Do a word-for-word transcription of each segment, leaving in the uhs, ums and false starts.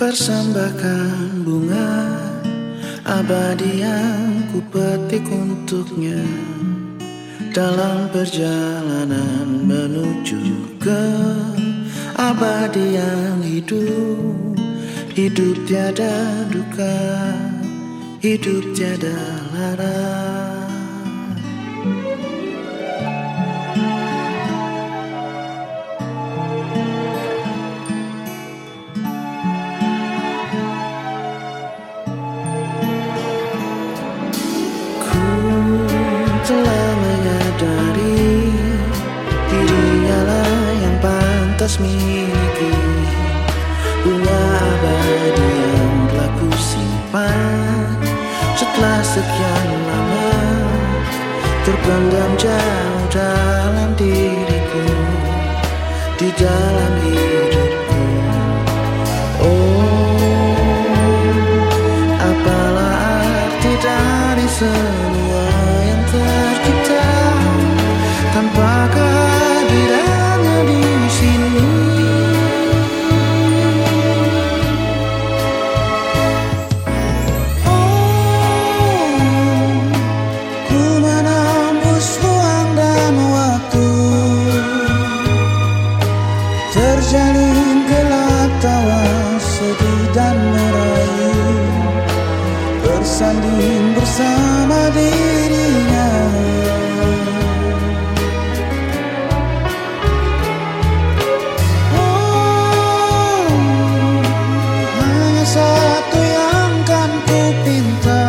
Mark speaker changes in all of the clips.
Speaker 1: persembahkan bunga abadi yang ku petik untuknya dalam perjalanan menuju ke abadi yang hidup. Hidup tiada duka, hidup tiada lara. Telah menyadari dirinya lah yang pantas miliki bunga abadi yang telah ku simpan setelah sekian lama terpendam jauh dalam diriku, di dalam hidupku. Oh, apalah arti dari semua yang tercipta tanpa kehadirannya di sini. Oh, ku menembus ruang dan waktu, terjalin gelap tawa sedih dan merayu, bersanding bersama dirinya. Oh, hanya satu yang kan ku pinta,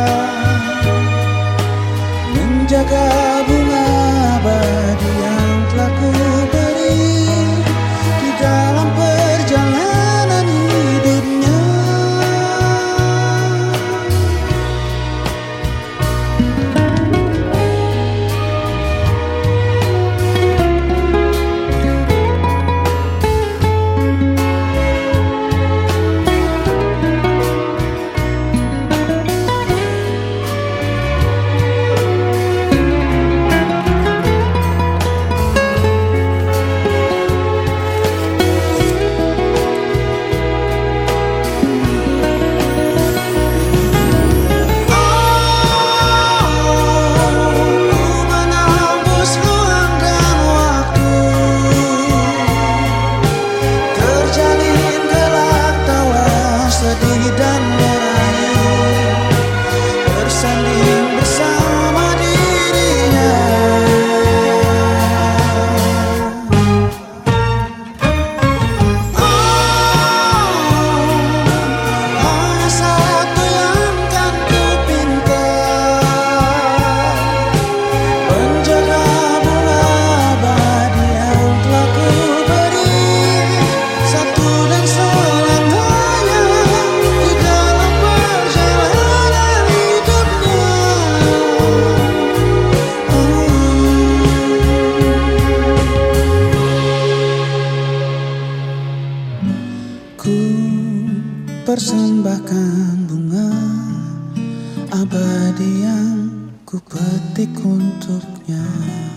Speaker 1: menjaga bunga abadi yang telah ku beri di dalam perjalanan hidupnya. Dan merayu, bersanding bersama dirinya. Oh, hanya satu yang kan ku pinta, menjaga bunga abadi yang telah ku beri, satu dan selamanya. Ku persembahkan bunga abadi yang ku petik untuknya.